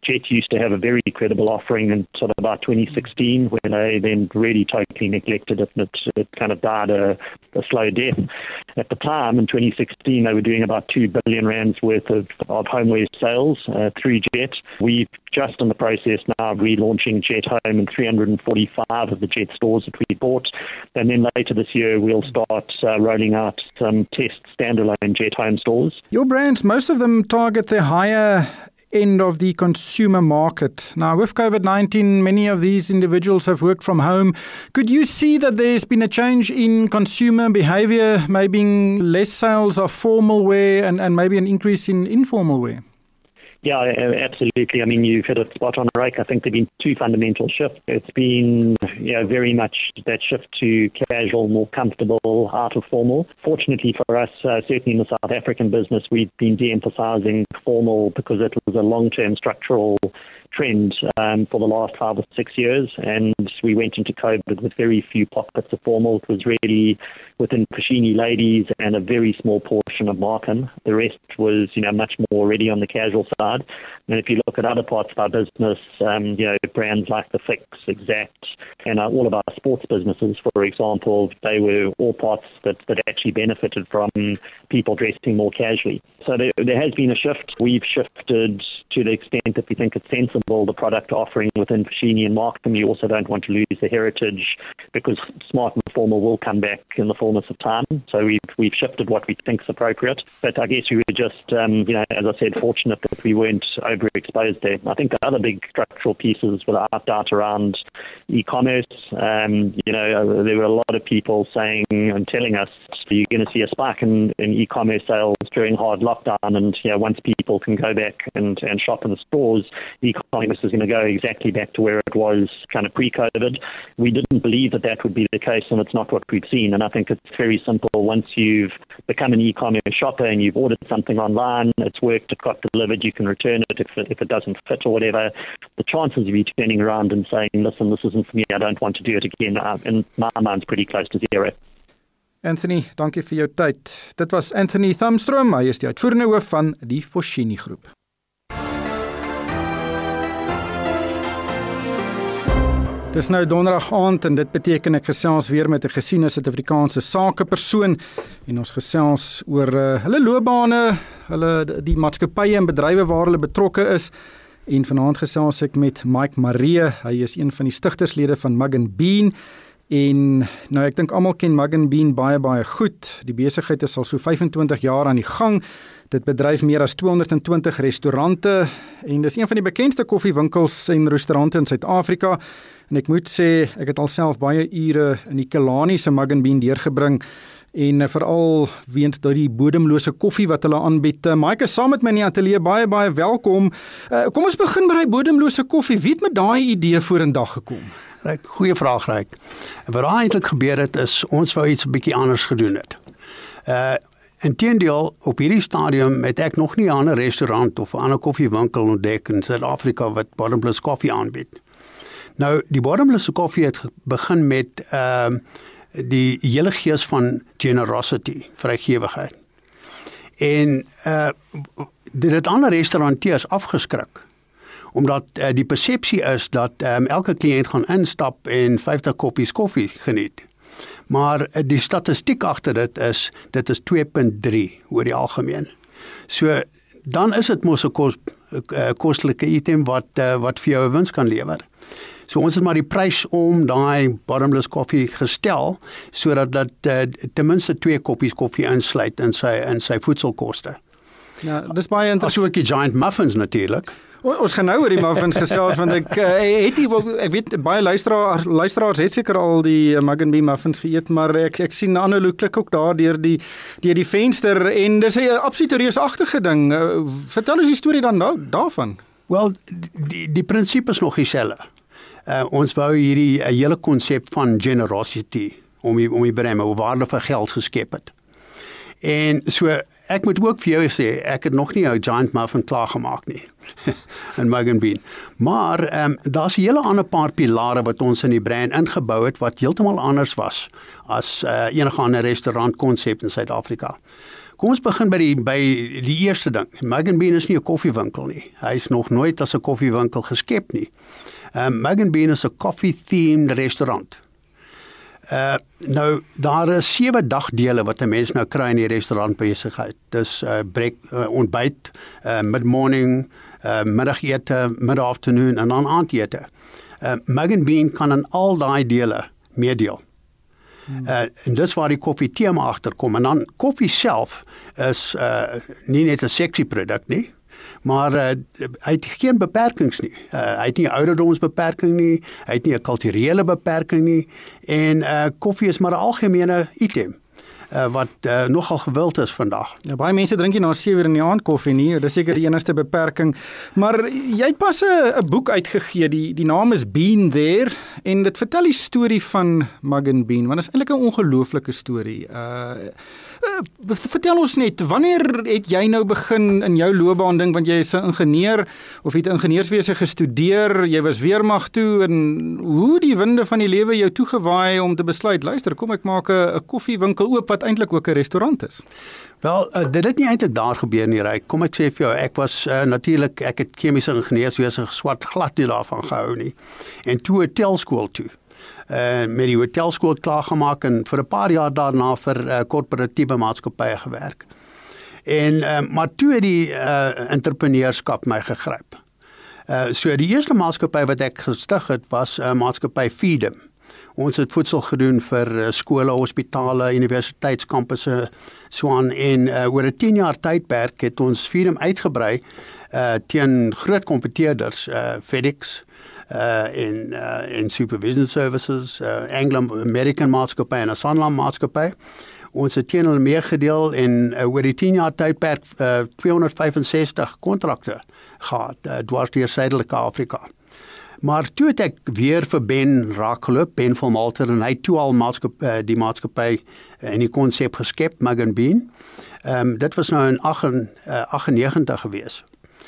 Jet used to have a very credible offering until about twenty sixteen, when they then really totally neglected it, and it, it kind of died a, a slow death. At the time, in twenty sixteen, they were doing about two billion rands worth of, of homeware sales uh, through Jet. We've just in the process now of relaunching Jet Home in three hundred forty-five of the Jet stores that we bought. And then later this year, we'll start uh, rolling out some test standalone Jet Home stores. Your brands, most of them target the higher end of the consumer market. Now, with COVID nineteen, many of these individuals have worked from home. Could you see that there's been a change in consumer behavior, maybe less sales of formal wear and, and maybe an increase in informal wear? Yeah, absolutely. I mean, you've hit it spot on, right? I think there have been two fundamental shifts. It's been, you know, very much that shift to casual, more comfortable, out of formal. Fortunately for us, uh, certainly in the South African business, we've been de-emphasizing formal because it was a long-term structural trend um, for the last five or six years, and we went into COVID with very few pockets of formal. It was really within Foschini ladies and a very small portion of Markham. The rest was, you know, much more already on the casual side. And if you look at other parts of our business, um, you know, brands like the Fix, Exact, and uh, all of our sports businesses, for example, they were all parts that, that actually benefited from people dressing more casually. So there, there has been a shift. We've shifted to the extent that we think it's sensible, the product offering within Foschini and Markham. You also don't want to lose the heritage, because smart and formal will come back in the fullness of time. So we've, we've shifted what we think is appropriate. But I guess we were just, um, you know, as I said, fortunate that we weren't overexposed there. I think the other big structural pieces without doubt around e-commerce. Um, you know, there were a lot of people saying and telling us you're going to see a spike in, in e-commerce sales during hard lockdown, and you know, once people can go back and, and shop in the stores, e-commerce is going to go exactly back to where it was kind of pre-COVID. We didn't believe that that would be the case, and it's not what we've seen. And I think it's very simple. Once you've become an e-commerce shopper and you've ordered something online, it's worked, it got delivered, you can return it if it, if it doesn't fit or whatever. The chances of you turning around and saying, listen, this isn't for me, I don't want to do it again, uh, in my mind's pretty close to zero. Anthony, dankie vir jou tyd. Dit was Anthony Thumbstrom, hy is die uitvoerende hoof van die Foschini groep. Dis nou donderdag aand en dit beteken ek gesels weer met 'n gesiene Suid-Afrikaanse sakepersoon en ons gesels oor uh, hulle loopbane, hulle die maatskappye en bedrywe waar hulle betrokke is. En vanaand gesels ek met Mike Maree. Hy is een van die stigterslede van Mug and Bean. En nou ek dink almal ken Mug and Bean baie baie goed. Die besigheid is al so vyf-en-twintig jaar aan die gang. Dit bedryf meer as tweehonderd en twintig restaurante en dis een van die bekendste koffiewinkels en restaurante in Suid-Afrika. En ek moet sê, ek het alself baie ure in die Kelani se Mug and Bean deurgebring en uh, veral weens die bodemlose koffie wat hulle aanbied. Uh, Mike is saam met my in die ateljee, baie baie welkom. Uh, kom ons begin by die bodemlose koffie. Wie het met daai idee vorendag gekom? Ryk, goeie vraag, Ryk. Wat daar eintlik gebeur het is ons wou iets 'n bietjie anders gedoen het. Uh Inteendeel, op hierdie stadium het ek nog nie 'n ander restaurant of 'n ander koffiewinkel ontdek in Suid-Afrika wat bottomless koffie aanbied. Nou, die bottomless koffie het begin met ehm uh, die hele gees van generosity, vrygewigheid. En uh dit het ander restauranteurs afgeskrik, omdat uh, die persepsie is dat um, elke kliënt gaan instap en vyftig koppies koffie geniet. Maar uh, die statistiek agter dit is, dit is twee punt drie oor die algemeen. So, dan is dit mos 'n kos, uh, kostelike item wat, uh, wat vir jou 'n wins kan lewer. So ons het maar die prys om daai bottomless koffie gestel, sodat dat uh, ten minste twee koppies koffie insluit in sy, in sy voedselkoste. Ja, dis baie interessant. Asook die giant muffins natuurlik. Ons gaan nou oor die muffins gesels, want ek uh, het die, ek weet baie luisteraars luisteraars het seker al die uh, Mug and Bean muffins geëet, maar ek ek sien Annelou klik ook daar deur die deur die venster en dis 'n absolute reusagtige ding. Uh, vertel ons die storie dan nou daarvan. Wel, die die prinsip is nog dieselfde. Uh, ons wou hierdie uh, hele konsep van generosity om die, om die brein, hoe waarde vir geld geskep het. En so, ek moet ook vir jou sê, ek het nog nie 'n giant muffin klaargemaak nie, in Mug and Bean. Maar um, daar's 'n hele ander paar pilare wat ons in die brein ingebou het, wat heeltemal anders was as uh, enige ander restaurantkonsep in Suid-Afrika. Kom ons begin by die by die eerste ding. Mug and Bean is nie 'n koffiewinkel nie. Hy is nog nooit as 'n koffiewinkel geskep nie. Um, Mug and Bean is 'n coffee-themed restaurant. Uh, nou, daar is sewe dagdele wat 'n mens nou kry in die restaurantbesigheid. Dis uh, break, uh, ontbyt, uh, mid-morning, uh, middagete, mid-afternoon en dan aandete. Uh, Mug and Bean kan in al daai dele meedeel. Hmm. Uh, en dis waar die koffie tema agterkom. En dan koffie self is uh, nie net 'n seksie produk nie, maar uh, hy het geen beperkings nie. Uh, hy het nie 'n ouderdomsbeperking nie, hy het nie 'n kulturele beperking nie en uh, koffie is maar 'n algemene item. Uh, wat uh, nogal gewild is vandag. Ja, baie mense drink nie na sewe uur in die aand koffie nie, dis seker die enigste beperking. Maar jy het pas 'n boek uitgegee, die die naam is Been There en dit vertel die storie van Mug and Bean, want dit is eintlik 'n ongelooflike storie. Uh, uh vertel ons net, wanneer het jy nou begin in jou loopbaan dink, want jy is 'n ingenieur of jy het ingenieurswese gestudeer, jy was weermag toe en hoe die winde van die lewe jou toegewaai om te besluit, luister, kom ek maak 'n koffiewinkel oop wat eintlik ook 'n restaurant is. Wel, uh, dit het nie eintlik daar gebeur nie, Ryk. Kom ek sê vir jou, ek was uh, natuurlik, ek het chemiese ingenieurswese geswat, glad nie daarvan gehou nie. En toe hotelskool toe. Uh, met die hotelskool klaargemaak en vir 'n paar jaar daarna vir uh, korporatiewe maatskappye gewerk. En uh, maar toe het die uh, entrepreneurskap my gegryp. Uh, so die eerste maatskappy wat ek gestig het was 'n uh, maatskappy Feedem. Ons het voedsel gedoen vir uh, skole, hospitale, universiteitskampusse, so aan en uh, oor 'n tien jaar tydperk het ons Feedem uitgebrei uh, teen groot kompeteerders, uh, FedEx, uh in uh in Supervision Services, uh Anglo-American maatskappy en 'n Sanlam maatskappy. Ons het teen hulle meegedeel en uh, oor die tien jaar tydperk uh, tweehonderdvyfensestig kontrakte gehad uh, dwars deur Suidelike Afrika. Maar toe het ek weer vir Ben raakgeloop, Ben van Malter, en hy toe al maatskap, uh, die maatskappy uh, en die konsep geskep, Mug and Bean. Um, dit was nou in agt-en-negentig gewees.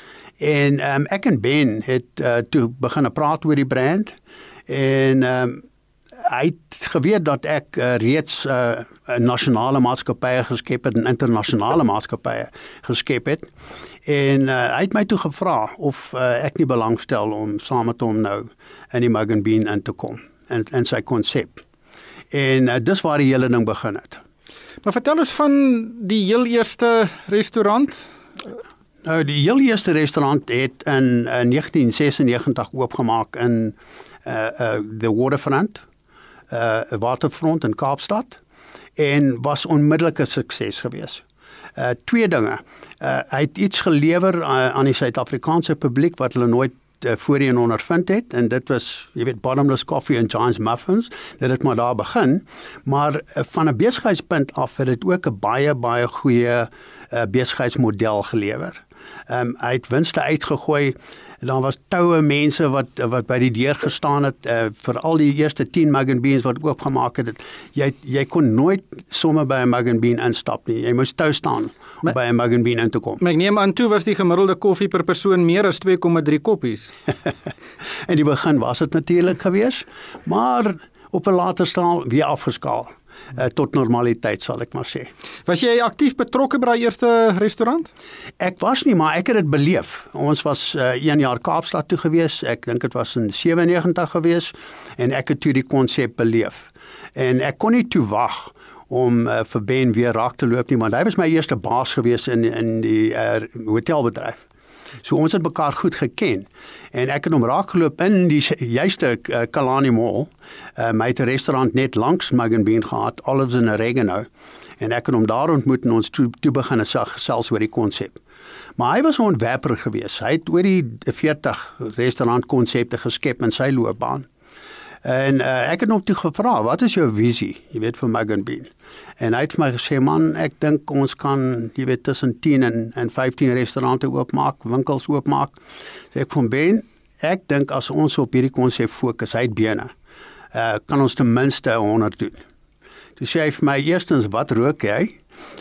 En um, ek en Ben het uh, toe begin praat oor die brand en um, hy het geweet dat ek uh, reeds uh, nasionale maatskappye geskep het en internasionale maatskappye geskep het. En uh, hy het my toe gevra of uh, ek nie belangstel om saam met hom nou in die Mug and Bean in te kom en, en sy konsep. En uh, dis waar die hele ding begin het. Maar vertel ons van die heel eerste restaurant. Nou, die heel eerste restaurant het in uh, negentien sesennegentig oopgemaak in uh, uh, the Waterfront, uh, Waterfront in Kaapstad en was onmiddellike sukses gewees. Uh, twee dinge. Uh, hy het iets gelewer uh, aan die Suid-Afrikaanse publiek wat hulle nooit uh, voorheen ondervind het en dit was, jy weet, bottomless coffee en Giants muffins. Dit het maar daar begin, maar uh, van 'n besigheidspunt af het dit ook 'n baie baie goeie uh, besigheidsmodel gelewer. Um, hy het winste uitgegooi. Daar was toue mense wat wat by die deur gestaan het uh, vir al die eerste tien Mug and Beans wat oopgemaak het. Jy jy kon nooit sommer by 'n Mug and Bean instap nie. Jy moes tou staan om by 'n Mug and Bean in te kom. Maar ek neem aan toe was die gemiddelde koffie per persoon meer as twee komma drie koppies. In die begin was dit natuurlik geweest, maar op 'n later stadium weer afgeskaal. Uh, tot normaliteit sal ek maar sê. Was jy aktief betrokke by die eerste restaurant? Ek was nie, maar ek het dit beleef. Ons was uh, een jaar Kaapstad toe gewees. Ek dink dit was in sewennegentig gewees en ek het toe die konsep beleef. En ek kon nie toe wag om uh, vir Ben weer raak te loop nie, want hy was my eerste baas gewees in in die uh, hotelbedryf. So ons het mekaar goed geken en ek het hom raakgeloop in die juiste uh, Kalani Mall. Uh, my het 'n restaurant net langs Mug and Bean gehad, Olives and Oregano, en ek het hom daar ontmoet en ons toe, toe begin gesels oor die konsep. Maar hy was 'n ontwerper gewees. Hy het oor die veertig restaurantkonsepte geskep in sy loopbaan. En uh, ek het hom toe gevra, wat is jou visie, jy weet, vir Mug and Bean? En hy het vir my gesê, man, ek dink ons kan, jy weet, tussen tien en, en vyftien restaurante oopmaak, winkels oopmaak. So ek van Ben, ek dink as ons op hierdie konsep fokus, hy het bene, uh, kan ons ten minste honderd doen. Toe sê hy vir my, eerstens, wat rook jy?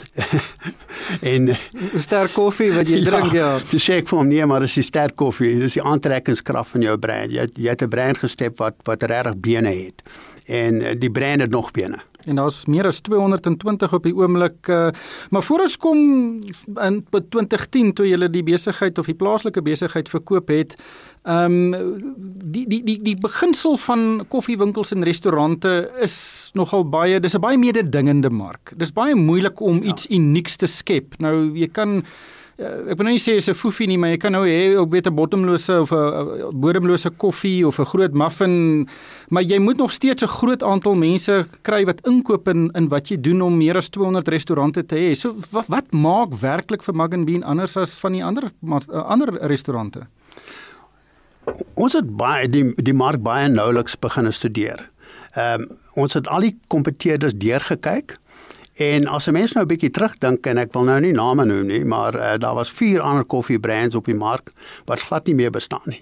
en sterk koffie wat jy drink, ja. ja. Toe sê ek vir hom, nee, maar dis die sterk koffie, dis die aantrekkingskrag van jou brand. Jy, jy het 'n brand gestep wat, wat regtig bene het. En die brand het nog bene. en daar's meer as tweehonderd en twintig op die oomblik. Uh, maar voor ons kom in twintig tien toe julle die besigheid of die plaaslike besigheid verkoop het, um, die die die die beginsel van koffiewinkels en restaurante is nogal baie, dis 'n baie mededingende mark. Dis baie moeilik om ja. iets unieks te skep. Nou jy kan Uh, ek wil nou nie sê is 'n foefie nie, maar jy kan nou hê ook weet 'n bottomlose of 'n bodemlose koffie of 'n groot muffin, maar jy moet nog steeds 'n groot aantal mense kry wat inkoop in, in wat jy doen om meer as tweehonderd restaurante te hê. So wat, wat maak werklik vir Mug and Bean anders as van die ander uh, ander restaurante? Ons het baie die die mark baie nouliks begin studeer. Ehm um, ons het al die kompeteerders deurgekyk. En as 'n mens nou 'n bietjie terugdink, en ek wil nou nie name noem nie, maar uh, daar was vier ander koffiebrands op die mark wat glad nie meer bestaan nie.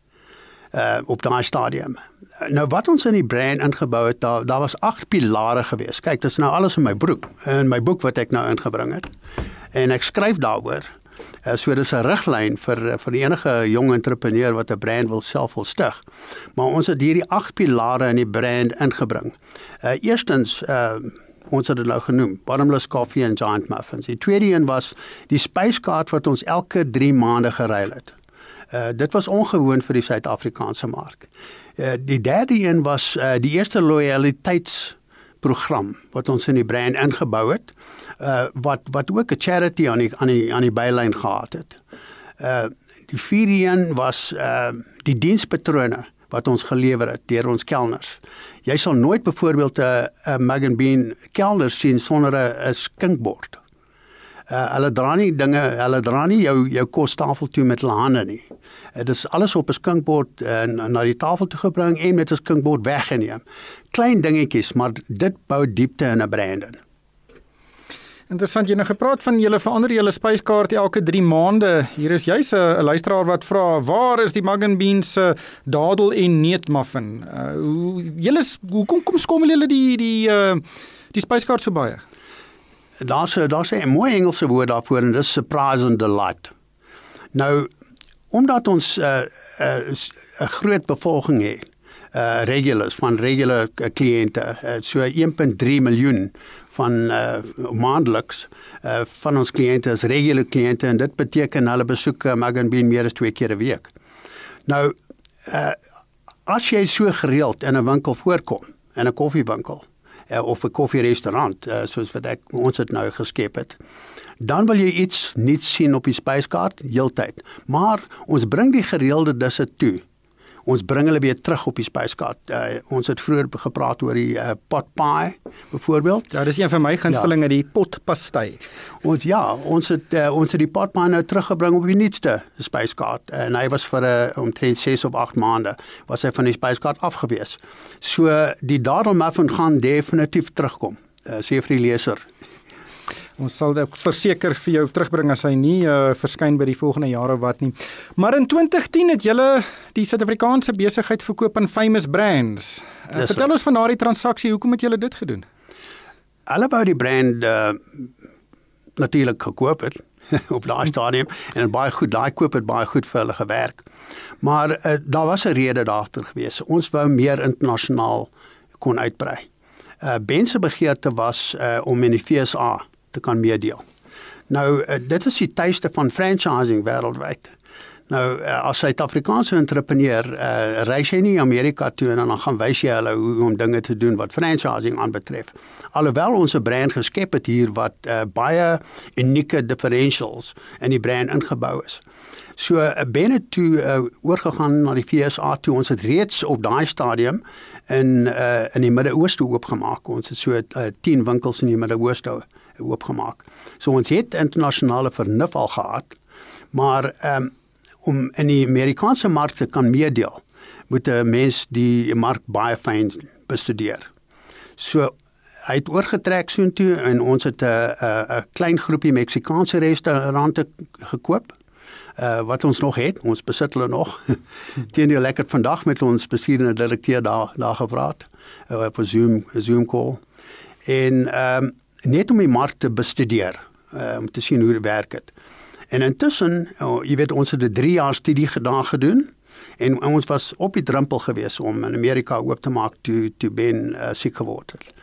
Uh, op daai stadium. Nou wat ons in die brand ingebou het, daar, daar was agt pilare geweest. Kyk, dit is nou alles in my boek, in my boek wat ek nou ingebring het. En ek skryf daaroor. Uh, so dis 'n riglyn vir vir enige jong entrepreneur wat 'n brand wil self wil stig. Maar ons het hierdie agt pilare in die brand ingebring. Uh, eerstens uh, ons het dit nou genoem, Bottomless Coffee en Giant Muffins. Die tweede een was die spyskaart wat ons elke drie maande geruil het. Uh, dit was ongewoon vir die Suid-Afrikaanse mark. Uh, die derde een was uh, die eerste loyaliteitsprogram wat ons in die brand ingebou het, uh, wat wat ook 'n charity aan die aan die aan die bylyn gehad het. Uh, die vierde een was uh, die dienspatrone wat ons gelewer het deur ons kelners. Jy sal nooit byvoorbeeld 'n 'n Mug and Bean kelner sien sonder 'n 'n skinkbord. Uh, hulle dra nie dinge, hulle dra nie jou jou kostafel toe met hulle hande nie. Dit uh, is alles op 'n skinkbord uh, na die tafel toe gebring en met 'n skinkbord weggeneem. Klein dingetjies, maar dit bou diepte in 'n brand in. Interessant, jy nou gepraat van julle verander julle spyskaart elke drie maande. Hier is juis 'n luisteraar wat vra, waar is die Mug and Bean se dadel en neutmuffin? Uh, hoe julle hoekom kom skommel julle die die uh, die spyskaart so baie? Daar's daar's 'n mooi Engelse woord daarvoor en dis surprise and delight. Nou, omdat ons 'n uh, uh, uh, groot bevolking het, uh, regulars van regular kliënte, uh, so een komma drie miljoen van uh, maandeliks uh, van ons kliënte is regular kliënte en dit beteken hulle besoek uh, Mug and Bean meer as twee keer 'n week. Nou, uh, as jy so gereeld in 'n winkel voorkom, in 'n koffiewinkel, Uh, of 'n koffierestaurant, uh, soos wat ek ons het nou geskep het, dan wil jy iets nuuts sien op die spyskaart heeltyd. Maar ons bring die gereelde disse toe. Ons bring hulle weer terug op die spyskaart. Uh, ons het vroeër gepraat oor die uh, pot pie, byvoorbeeld. Ja, dis een van my gunstelinge, ja. Die potpastei. Ons ja, ons het uh, ons het die pot pie nou teruggebring op die nuutste spyskaart. Uh, en hy was vir 'n uh, omtrent ses of agt maande was hy van die spyskaart afgewees. So die dadelmuffin gaan definitief terugkom. Uh, sê vir die leser. Ons sal dit verseker vir jou terugbring as hy nie uh, verskyn by die volgende jaar of wat nie. Maar in twintig tien het julle die Suid-Afrikaanse besigheid verkoop aan Famous Brands. Uh, vertel right. ons van daardie transaksie, hoekom het julle dit gedoen? Hulle wou die brand uh, natuurlik gekoop het op daai stadium en baie goed, daai koop het baie goed vir hulle gewerk. Maar uh, daar was 'n rede daaragter gewees. Ons wou meer internasionaal kon uitbrei. Uh, Ben se begeerte was uh, om in die V S A te kan meedeel. Nou, uh, dit is die tuiste van franchising wêreldwyd. Nou, uh, as Suid-Afrikaanse entrepreneur, uh, reis jy nie Amerika toe en dan gaan wys jy hulle hoe om dinge te doen wat franchising aanbetref. Alhoewel ons 'n brand geskep het hier wat uh, baie unieke differentials in die brand ingebou is. So, uh, Ben het toe uh, oorgegaan na die V S A toe. Ons het reeds op daai stadium in uh, in die Midde-Ooste oopgemaak. Ons het so uh, tien winkels in die Midde-Ooste oopgemaak. So ons het internasionale vernuf al gehad, maar um, om in die Amerikaanse mark te kan meedeel, moet 'n mens die mark baie fyn bestudeer. So hy het oorgetrek soontoe en ons het 'n 'n klein groepie Meksikaanse restaurante gekoop. Uh, wat ons nog het, ons besit hulle nog. Teenoor lekker vandag met ons bestuurende direkteur daar daar gepraat uh, op 'n Zoom 'n Zoom call. En ehm um, net om die mark te bestudeer, uh, om te sien hoe dit werk het. En intussen, oh, jy weet, ons het 'n drie jaar studie gedaan gedoen en ons was op die drempel gewees om in Amerika oop te maak toe toe Ben uh, siek geword het.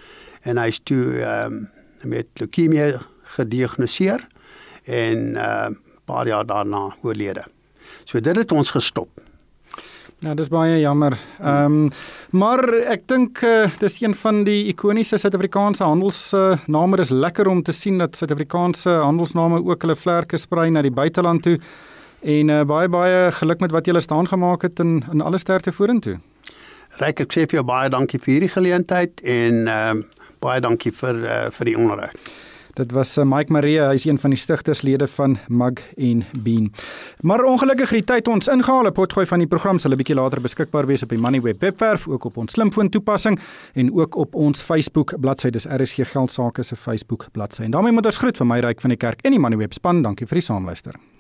en hy is toe um, met leukemie gediagnoseer en 'n uh, paar jaar daarna oorlede. So dit het ons gestop. Ja, dis baie jammer. Ehm um, maar ek dink uh, dis een van die ikoniese Suid-Afrikaanse handelsname. Uh, dis lekker om te sien dat Suid-Afrikaanse handelsname ook hulle vlerke sprei na die buiteland toe. En uh, baie baie geluk met wat julle staan gemaak het en in alle sterkte vorentoe. Ryk, ek sê vir jou baie dankie vir hierdie geleentheid en ehm uh, baie dankie vir uh, vir die onderhoud. Dit was uh, Mike Maria, hy is een van die stigterslede van Mug en Bean. Maar ongelukkig het die tyd ons ingehaal. 'n Potgooi van die program sal 'n bietjie later beskikbaar wees op die Moneyweb webwerf, ook op ons slimfoon toepassing en ook op ons Facebook bladsy. Dis R S G Geldsaake se Facebook bladsy. En daarmee moet ons groet van my Ryk van die Kerk en die Moneyweb span. Dankie vir die saamluister.